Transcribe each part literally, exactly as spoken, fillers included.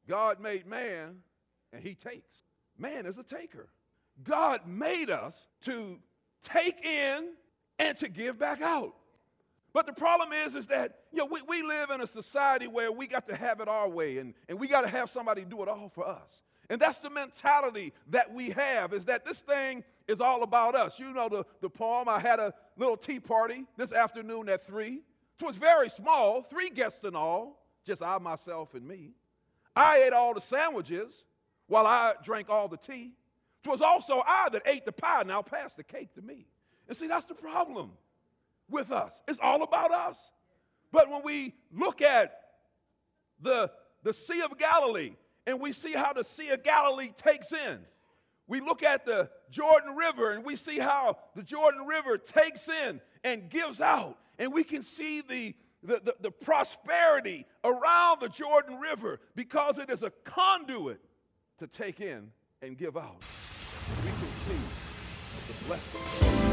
God made man, and he takes. Man is a taker. God made us to take in and to give back out. But the problem is, is that, you know, we, we live in a society where we got to have it our way, and, and we got to have somebody do it all for us. And that's the mentality that we have, is that this thing is all about us. You know the, the poem, I had a little tea party this afternoon at three. It was very small, three guests in all, just I, myself, and me. I ate all the sandwiches while I drank all the tea. It was also I that ate the pie, now pass the cake to me. And see, that's the problem with us. It's all about us. But when we look at the, the Sea of Galilee, and we see how the Sea of Galilee takes in, we look at the Jordan River, and we see how the Jordan River takes in and gives out, and we can see the, the, the, the prosperity around the Jordan River because it is a conduit to take in and give out. We can see the blessing.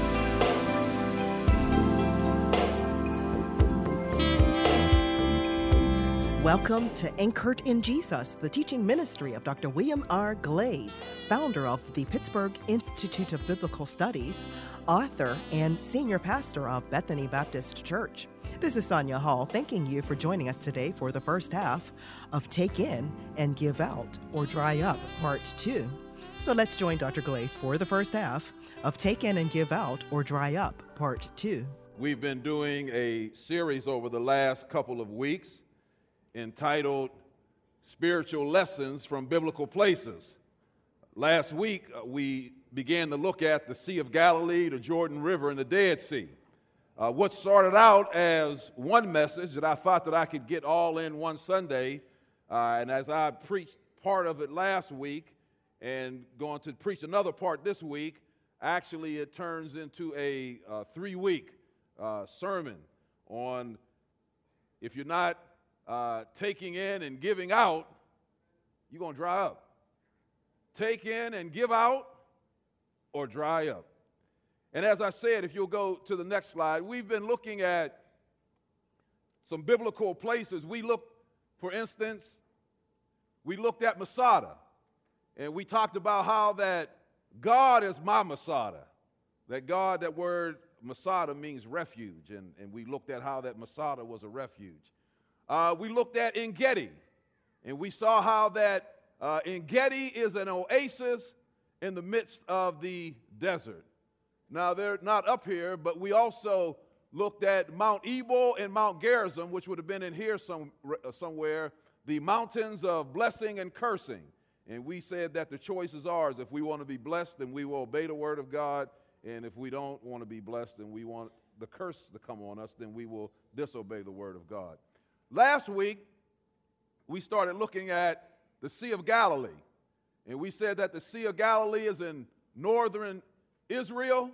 Welcome to Anchored in Jesus, the teaching ministry of Doctor William R. Glaze, founder of the Pittsburgh Institute of Biblical Studies, author, and senior pastor of Bethany Baptist Church. This is Sonia Hall, thanking you for joining us today for the first half of Take In and Give Out, or Dry Up, Part two. So let's join Doctor Glaze for the first half of Take In and Give Out, or Dry Up, Part two. We've been doing a series over the last couple of weeks entitled Spiritual Lessons from Biblical Places. Last week, uh, we began to look at the Sea of Galilee, the Jordan River, and the Dead Sea. Uh, what started out as one message that I thought that I could get all in one Sunday, uh, and as I preached part of it last week and going to preach another part this week, actually it turns into a uh, three-week uh, sermon on if you're not Uh, taking in and giving out, you're going to dry up. Take in and give out or dry up. And as I said, if you'll go to the next slide, we've been looking at some biblical places. We looked, for instance, we looked at Masada, and we talked about how that God is my Masada. That God, that word Masada means refuge, and, and we looked at how that Masada was a refuge. Uh, we looked at En-Gedi, and we saw how that uh, En-Gedi is an oasis in the midst of the desert. Now, they're not up here, but we also looked at Mount Ebal and Mount Gerizim, which would have been in here some, uh, somewhere, the mountains of blessing and cursing. And we said that the choice is ours. If we want to be blessed, then we will obey the word of God, and if we don't want to be blessed and we want the curse to come on us, then we will disobey the word of God. Last week, we started looking at the Sea of Galilee, and we said that the Sea of Galilee is in northern Israel,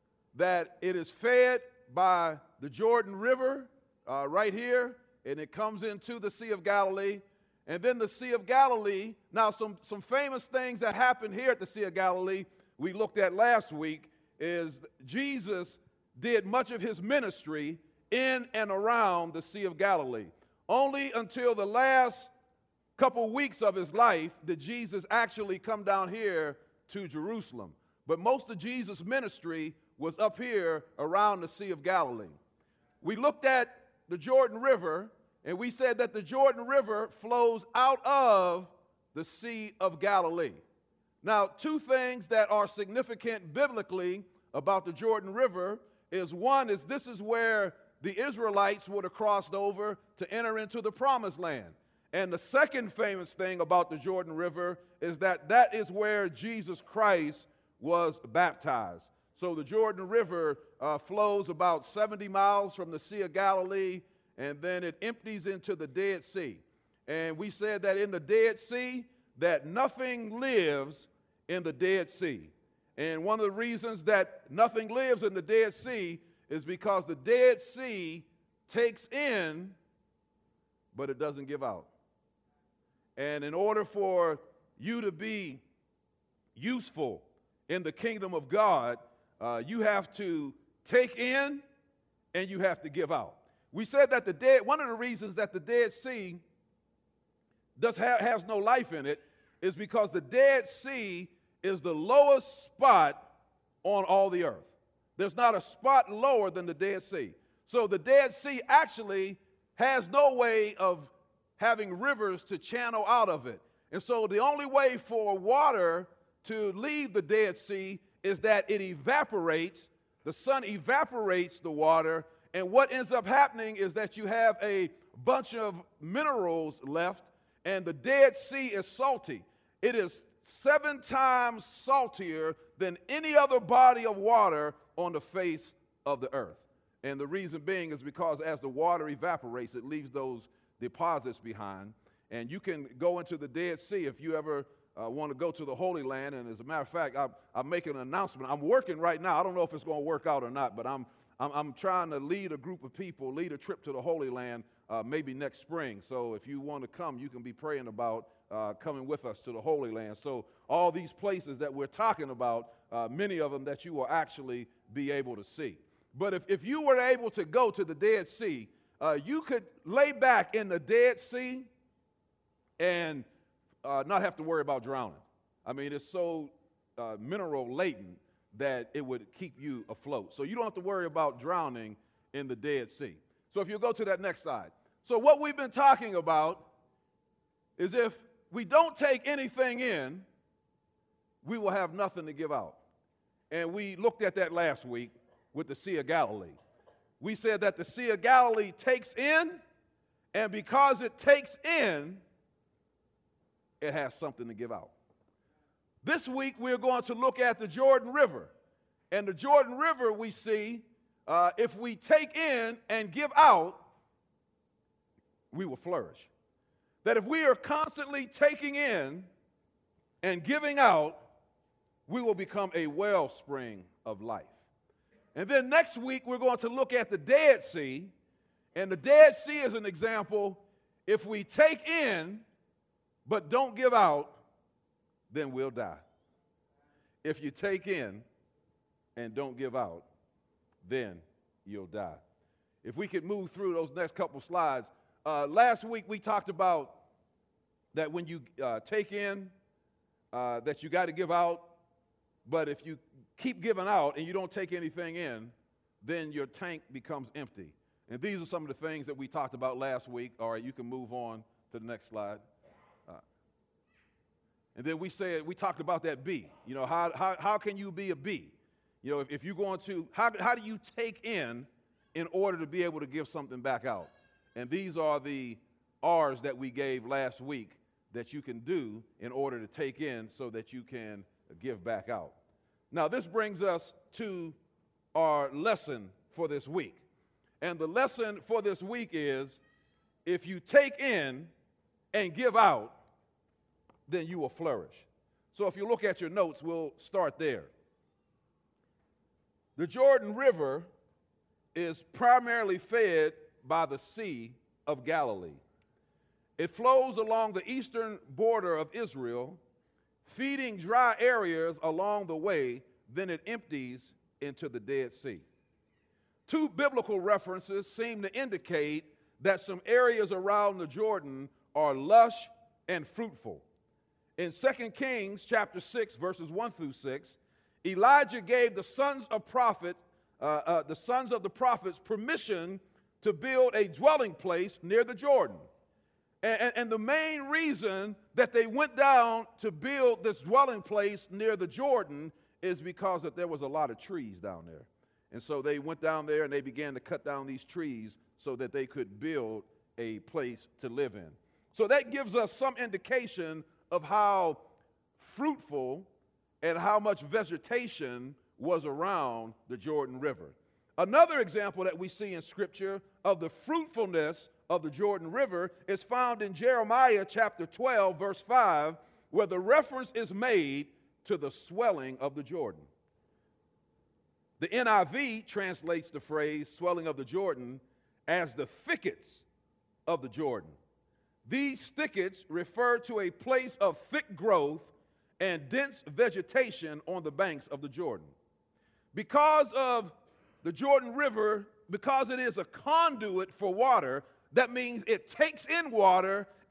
that it is fed by the Jordan River uh, right here, and it comes into the Sea of Galilee. And then the Sea of Galilee, now some, some famous things that happened here at the Sea of Galilee we looked at last week is Jesus did much of his ministry in and around the Sea of Galilee. Only until the last couple weeks of his life did Jesus actually come down here to Jerusalem. But most of Jesus' ministry was up here around the Sea of Galilee. We looked at the Jordan River, and we said that the Jordan River flows out of the Sea of Galilee. Now, two things that are significant biblically about the Jordan River is, one is this is where the Israelites would have crossed over to enter into the promised land. And the second famous thing about the Jordan River is that that is where Jesus Christ was baptized. So the Jordan River uh, flows about seventy miles from the Sea of Galilee, and then it empties into the Dead Sea. And we said that in the Dead Sea, that nothing lives in the Dead Sea. And one of the reasons that nothing lives in the Dead Sea is because the Dead Sea takes in, but it doesn't give out. And in order for you to be useful in the kingdom of God, uh, you have to take in and you have to give out. We said that the dead, one of the reasons that the Dead Sea does ha- has no life in it is because the Dead Sea is the lowest spot on all the earth. There's not a spot lower than the Dead Sea. So the Dead Sea actually has no way of having rivers to channel out of it. And so the only way for water to leave the Dead Sea is that it evaporates. The sun evaporates the water, and what ends up happening is that you have a bunch of minerals left, and the Dead Sea is salty. It is seven times saltier than any other body of water on the face of the earth. And the reason being is because as the water evaporates, it leaves those deposits behind. And you can go into the Dead Sea if you ever uh, want to go to the Holy Land. And as a matter of fact, I, I'm making an announcement. I'm working right now. I don't know if it's going to work out or not, but I'm, I'm, I'm trying to lead a group of people, lead a trip to the Holy Land uh, maybe next spring. So if you want to come, you can be praying about uh, coming with us to the Holy Land. So all these places that we're talking about, uh, many of them that you will actually be able to see. But if, if you were able to go to the Dead Sea, uh, you could lay back in the Dead Sea and uh, not have to worry about drowning. I mean, it's so uh, mineral laden that it would keep you afloat. So you don't have to worry about drowning in the Dead Sea. So if you go to that next slide. So what we've been talking about is if we don't take anything in, we will have nothing to give out. And we looked at that last week with the Sea of Galilee. We said that the Sea of Galilee takes in, and because it takes in, it has something to give out. This week, we're going to look at the Jordan River. And the Jordan River, we see, uh, if we take in and give out, we will flourish. That if we are constantly taking in and giving out, we will become a wellspring of life. And then next week, we're going to look at the Dead Sea. And the Dead Sea is an example. If we take in but don't give out, then we'll die. If you take in and don't give out, then you'll die. If we could move through those next couple slides. Uh, last week, we talked about that when you uh, take in, uh, that you got to give out. But if you keep giving out and you don't take anything in, then your tank becomes empty. And these are some of the things that we talked about last week. All right, you can move on to the next slide. Uh, and then we said, we talked about that bee. You know, how, how, how can you be a bee? You know, if, if you're going to, how, how do you take in in order to be able to give something back out? And these are the R's that we gave last week that you can do in order to take in so that you can give back out. Now, this brings us to our lesson for this week. And the lesson for this week is, if you take in and give out, then you will flourish. So if you look at your notes, we'll start there. The Jordan River is primarily fed by the Sea of Galilee. It flows along the eastern border of Israel, feeding dry areas along the way, then it empties into the Dead Sea. Two biblical references seem to indicate that some areas around the Jordan are lush and fruitful. In Second Kings chapter six, verses one through six, Elijah gave the sons of prophet, uh, uh, the sons of the prophets permission to build a dwelling place near the Jordan. And, and the main reason that they went down to build this dwelling place near the Jordan is because that there was a lot of trees down there. And so they went down there and they began to cut down these trees so that they could build a place to live in. So that gives us some indication of how fruitful and how much vegetation was around the Jordan River. Another example that we see in Scripture of the fruitfulness of the Jordan River is found in Jeremiah chapter twelve, verse five, where the reference is made to the swelling of the Jordan. The N I V translates the phrase swelling of the Jordan as the thickets of the Jordan. These thickets refer to a place of thick growth and dense vegetation on the banks of the Jordan. Because of the Jordan River, because it is a conduit for water, that means it takes in water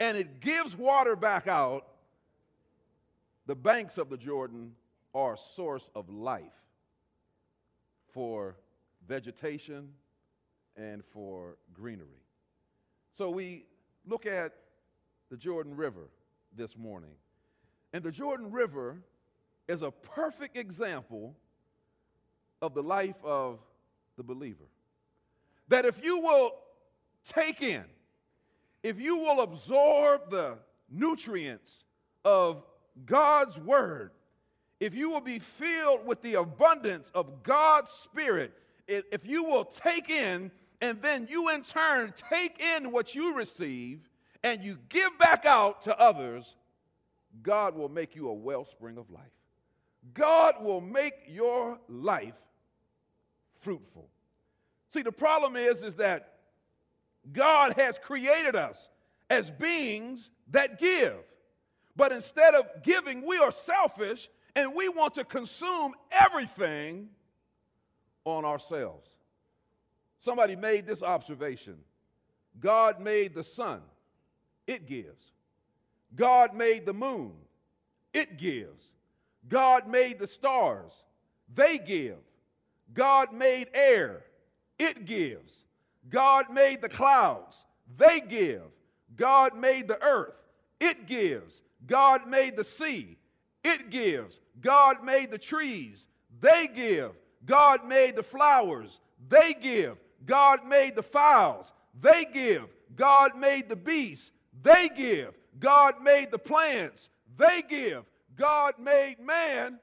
and it gives water back out, the banks of the Jordan are a source of life for vegetation and for greenery. So we look at the Jordan River this morning. And the Jordan River is a perfect example of the life of the believer. That if you will take in, if you will absorb the nutrients of God's word, if you will be filled with the abundance of God's Spirit, if you will take in and then you in turn take in what you receive and you give back out to others, God will make you a wellspring of life. God will make your life fruitful. See, the problem is, is that God has created us as beings that give. But instead of giving, we are selfish and we want to consume everything on ourselves. Somebody made this observation. God made the sun. It gives. God made the moon. It gives. God made the stars. They give. God made air. It gives. God made the clouds. They give. God made the earth. It gives. God made the sea. It gives. God made the trees. They give. God made the flowers. They give. God made the fowls. They give. God made the beasts. They give. God made the plants. They give. God made man.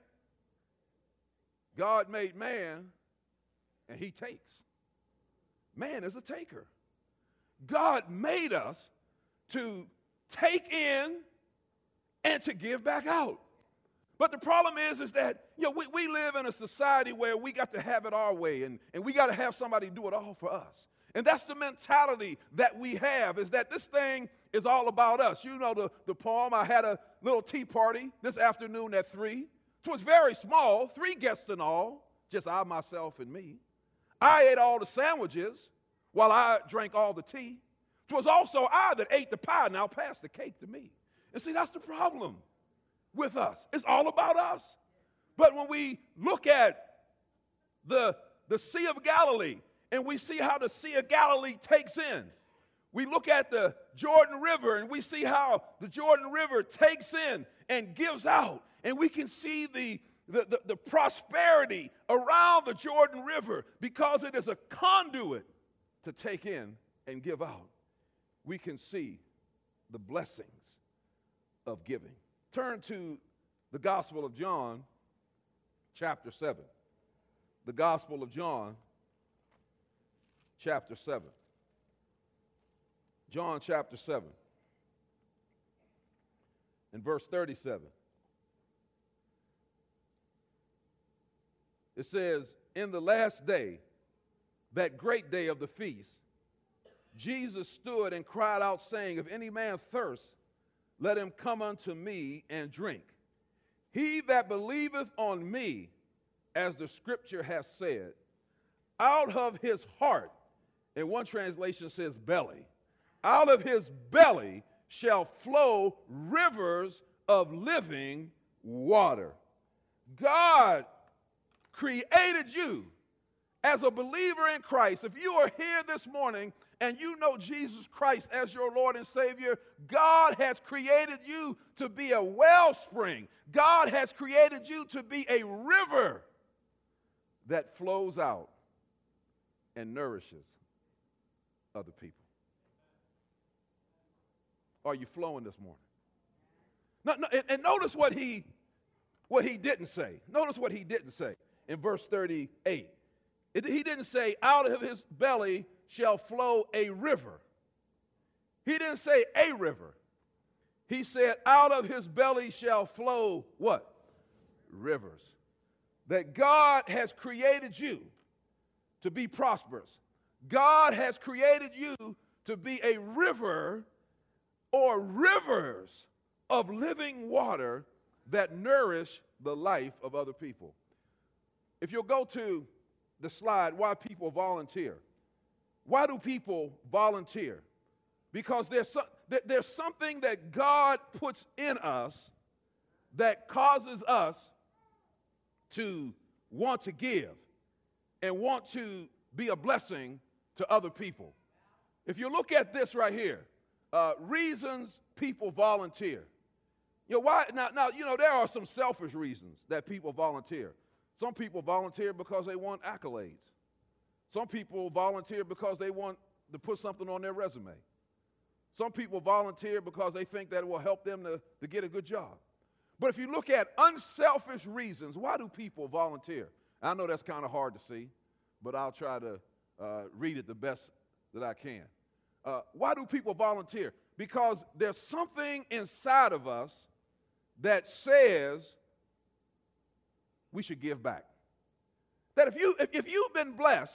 God made man, and he takes. Man is a taker. God made us to take in and to give back out. But the problem is, is that, you know, we, we live in a society where we got to have it our way, and, and we got to have somebody do it all for us. And that's the mentality that we have, is that this thing is all about us. You know the, the poem, I had a little tea party this afternoon at three. It was very small, three guests in all, just I, myself, and me. I ate all the sandwiches while I drank all the tea. It was also I that ate the pie, now pass the cake to me. And see, that's the problem with us. It's all about us. But when we look at the, the Sea of Galilee, and we see how the Sea of Galilee takes in, we look at the Jordan River, and we see how the Jordan River takes in and gives out. And we can see the, the, the, the prosperity around the Jordan River because it is a conduit to take in and give out. We can see the blessings of giving. Turn to the Gospel of John, chapter seven. The Gospel of John, chapter seven. John chapter seven, in verse thirty-seven. It says, in the last day, that great day of the feast, Jesus stood and cried out, saying, if any man thirst, let him come unto me and drink. He that believeth on me, as the scripture has said, out of his heart, and one translation says belly, out of his belly shall flow rivers of living water. God created you as a believer in Christ. If you are here this morning and you know Jesus Christ as your Lord and Savior, God has created you to be a wellspring. God has created you to be a river that flows out and nourishes other people. Are you flowing this morning? No, no, and, and notice what he, what he didn't say. Notice what he didn't say in verse thirty-eight. It, he didn't say, out of his belly shall flow a river. He didn't say a river. He said, out of his belly shall flow what? Rivers. That God has created you to be prosperous. God has created you to be a river or rivers of living water that nourish the life of other people. If you'll go to the slide, why people volunteer. Why do people volunteer? Because there's, so, th- there's something that God puts in us that causes us to want to give and want to be a blessing to other people. If you look at this right here, uh, reasons people volunteer. You know, why? Now, now, you know, there are some selfish reasons that people volunteer. Some people volunteer because they want accolades. Some people volunteer because they want to put something on their resume. Some people volunteer because they think that it will help them to, to get a good job. But if you look at unselfish reasons, why do people volunteer? I know that's kind of hard to see, but I'll try to uh, read it the best that I can. Uh, why do people volunteer? Because there's something inside of us that says we should give back. That if, you, if, if you've been blessed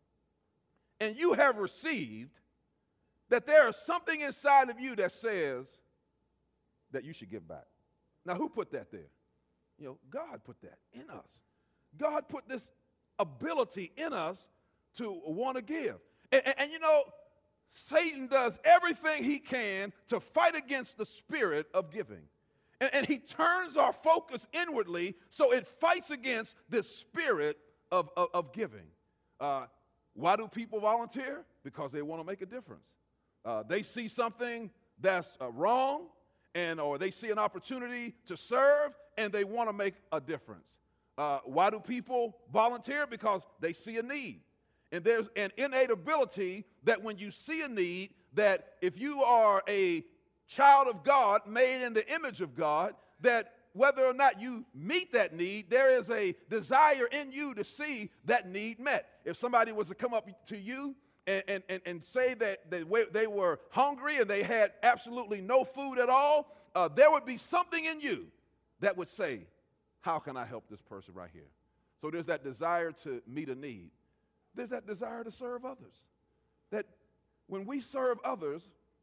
and you have received, that there is something inside of you that says that you should give back. Now, who put that there? You know, God put that in us. God put this ability in us to want to give. And, and, and you know, Satan does everything he can to fight against the spirit of giving. And, and he turns our focus inwardly so it fights against this spirit of, of, of giving. Uh, why do people volunteer? Because they want to make a difference. Uh, they see something that's uh, wrong, and or they see an opportunity to serve, and they want to make a difference. Uh, why do people volunteer? Because they see a need. And there's an innate ability that when you see a need, that if you are a child of God, made in the image of God, that whether or not you meet that need, there is a desire in you to see that need met. If somebody was to come up to you and, and, and, and say that they, they were hungry and they had absolutely no food at all, uh, there would be something in you that would say, how can I help this person right here? So there's that desire to meet a need. There's that desire to serve others. That when we serve others,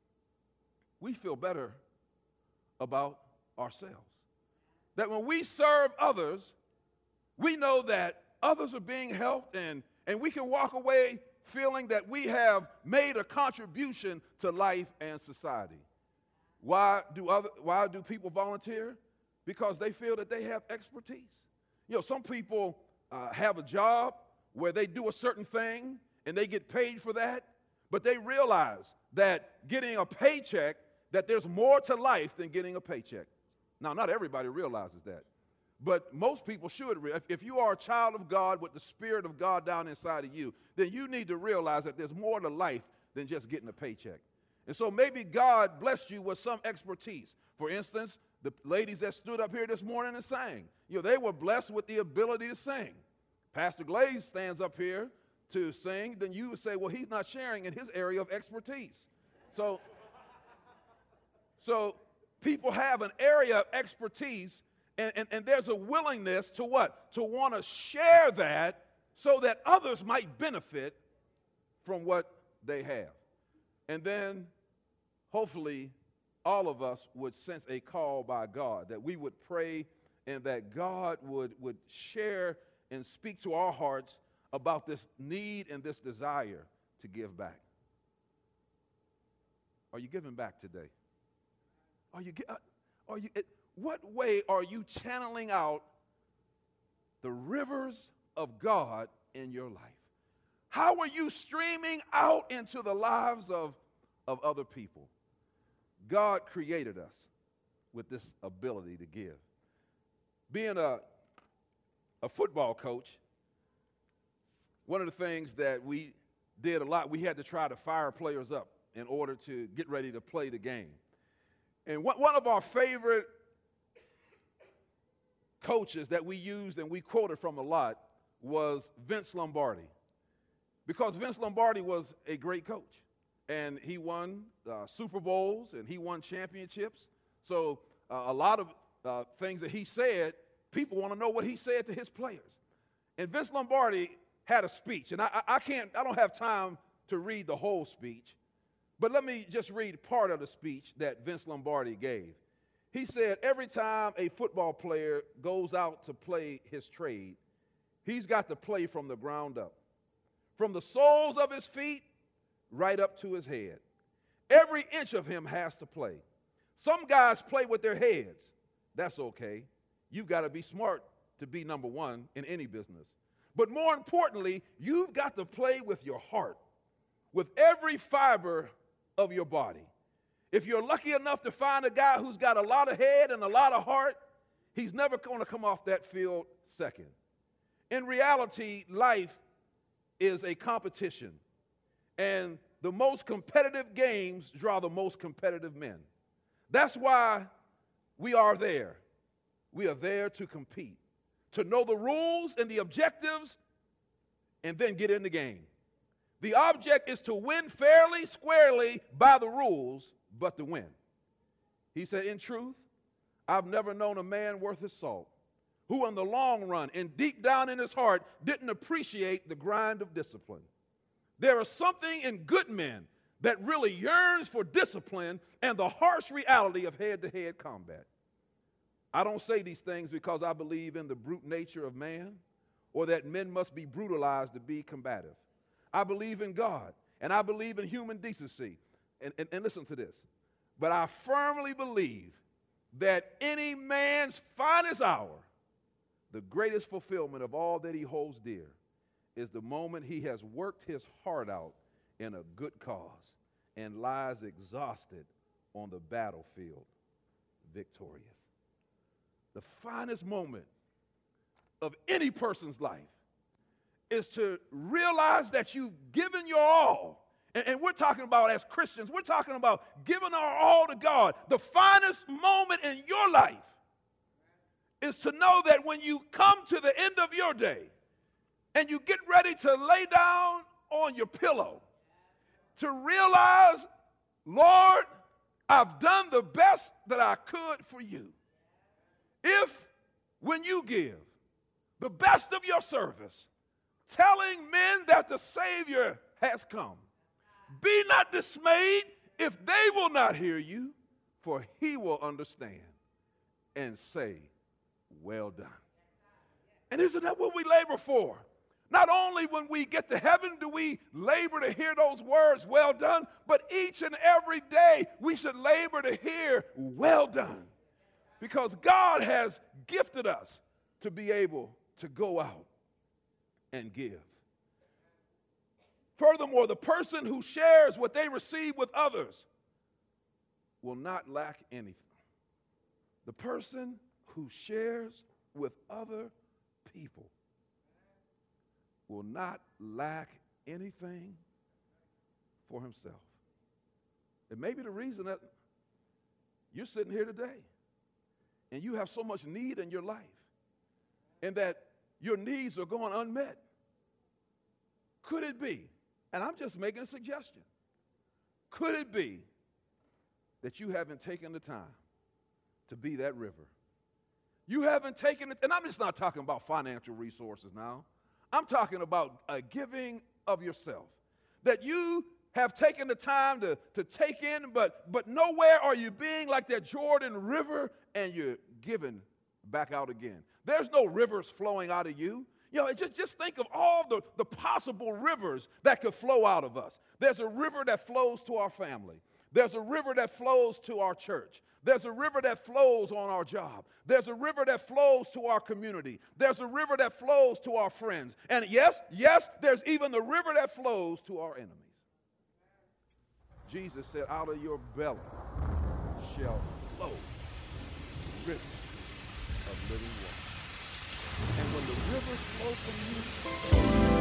we feel better about ourselves. That when we serve others, we know that others are being helped, and, and we can walk away feeling that we have made a contribution to life and society. Why do, other, why do people volunteer? Because they feel that they have expertise. You know, some people uh, have a job where they do a certain thing and they get paid for that, but they realize that getting a paycheck, that there's more to life than getting a paycheck. Now, not everybody realizes that, but most people should. If, if you are a child of God with the Spirit of God down inside of you, then you need to realize that there's more to life than just getting a paycheck. And so maybe God blessed you with some expertise. For instance, the ladies that stood up here this morning and sang, you know, they were blessed with the ability to sing. Pastor Glaze stands up here to sing, then you would say, well, he's not sharing in his area of expertise. So, so people have an area of expertise, and, and, and there's a willingness to what? To want to share that so that others might benefit from what they have. And then, hopefully, all of us would sense a call by God, that we would pray and that God would, would share and speak to our hearts about this need and this desire to give back. Are you giving back today? Are you, are you, what way are you channeling out the rivers of God in your life? How are you streaming out into the lives of, of other people? God created us with this ability to give. Being a, a football coach, one of the things that we did a lot, we had to try to fire players up in order to get ready to play the game. And one of our favorite coaches that we used and we quoted from a lot was Vince Lombardi. Because Vince Lombardi was a great coach. And he won uh, Super Bowls and he won championships. So uh, a lot of uh, things that he said, people want to know what he said to his players. And Vince Lombardi had a speech. And I, I can't, I don't have time to read the whole speech. But let me just read part of the speech that Vince Lombardi gave. He said, every time a football player goes out to play his trade, he's got to play from the ground up. From the soles of his feet right up to his head. Every inch of him has to play. Some guys play with their heads. That's okay. You've got to be smart to be number one in any business. But more importantly, you've got to play with your heart, with every fiber of your body. If you're lucky enough to find a guy who's got a lot of head and a lot of heart, he's never going to come off that field second. In reality, life is a competition, and the most competitive games draw the most competitive men. That's why we are there. We are there to compete, to know the rules and the objectives, and then get in the game. The object is to win fairly, squarely, by the rules, but to win. He said, in truth, I've never known a man worth his salt who in the long run and deep down in his heart didn't appreciate the grind of discipline. There is something in good men that really yearns for discipline and the harsh reality of head-to-head combat. I don't say these things because I believe in the brute nature of man or that men must be brutalized to be combative. I believe in God, and I believe in human decency. And, and, and listen to this. But I firmly believe that any man's finest hour, the greatest fulfillment of all that he holds dear, is the moment he has worked his heart out in a good cause and lies exhausted on the battlefield, victorious. The finest moment of any person's life is to realize that you've given your all. And, and we're talking about, as Christians, we're talking about giving our all to God. The finest moment in your life is to know that when you come to the end of your day and you get ready to lay down on your pillow, to realize, Lord, I've done the best that I could for you. If, when you give the best of your service, telling men that the Savior has come, be not dismayed if they will not hear you, for he will understand and say, well done. And isn't that what we labor for? Not only when we get to heaven do we labor to hear those words, well done, but each and every day we should labor to hear, well done. Because God has gifted us to be able to go out and give. Furthermore, the person who shares what they receive with others will not lack anything. The person who shares with other people will not lack anything for himself. It may be the reason that you're sitting here today and you have so much need in your life and that your needs are going unmet. Could it be, and I'm just making a suggestion, could it be that you haven't taken the time to be that river? You haven't taken it, and I'm just not talking about financial resources now. I'm talking about a giving of yourself. That you have taken the time to, to take in, but, but nowhere are you being like that Jordan River and you're giving back out again. There's no rivers flowing out of you. You know, just, just think of all the, the possible rivers that could flow out of us. There's a river that flows to our family. There's a river that flows to our church. There's a river that flows on our job. There's a river that flows to our community. There's a river that flows to our friends. And yes, yes, there's even the river that flows to our enemies. Jesus said, out of your belly shall flow rivers of living water. And when the rivers flow from you,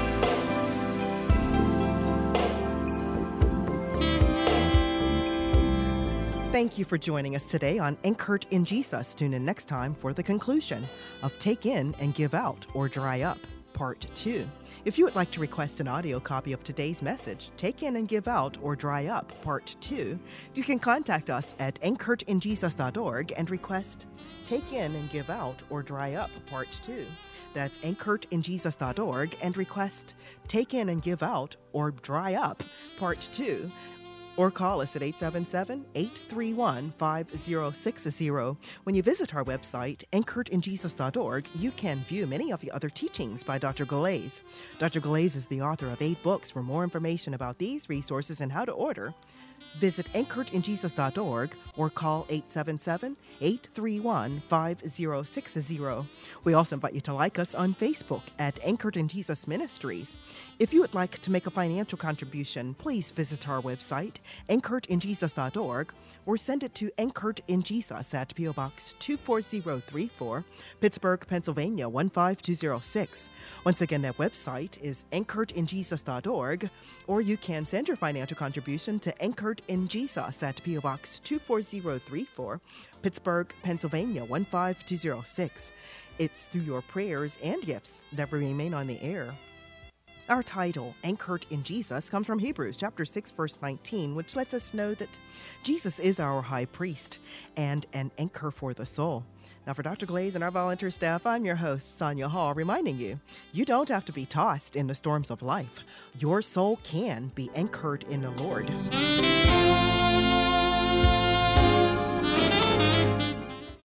thank you for joining us today on Anchored in Jesus. Tune in next time for the conclusion of Take In and Give Out or Dry Up, Part two. If you would like to request an audio copy of today's message, Take In and Give Out or Dry Up, Part two, you can contact us at anchored in jesus dot org and request Take In and Give Out or Dry Up, Part two. That's anchored in jesus dot org and request Take In and Give Out or Dry Up, Part two. Or call us at eight seven seven, eight three one, five zero six zero. When you visit our website, anchored in jesus dot org, you can view many of the other teachings by Doctor Galais. Doctor Galais is the author of eight books. For more information about these resources and how to order, Visit anchored in jesus dot org or call eight seven seven, eight three one, five zero six zero. We also invite you to like us on Facebook at Anchored in Jesus Ministries. If you would like to make a financial contribution, please visit our website, anchored in jesus dot org, or send it to Anchored in Jesus at P O. Box two four zero three four, Pittsburgh, Pennsylvania one five two zero six. Once again, that website is anchored in jesus dot org, or you can send your financial contribution to Anchored in Jesus at P O. Box two four zero three four, Pittsburgh, Pennsylvania one five two zero six. It's through your prayers and gifts that we remain on the air. Our title, Anchored in Jesus, comes from Hebrews chapter six, verse nineteen, which lets us know that Jesus is our high priest and an anchor for the soul. Now, for Doctor Glaze and our volunteer staff, I'm your host, Sonia Hall, reminding you, you don't have to be tossed in the storms of life. Your soul can be anchored in the Lord.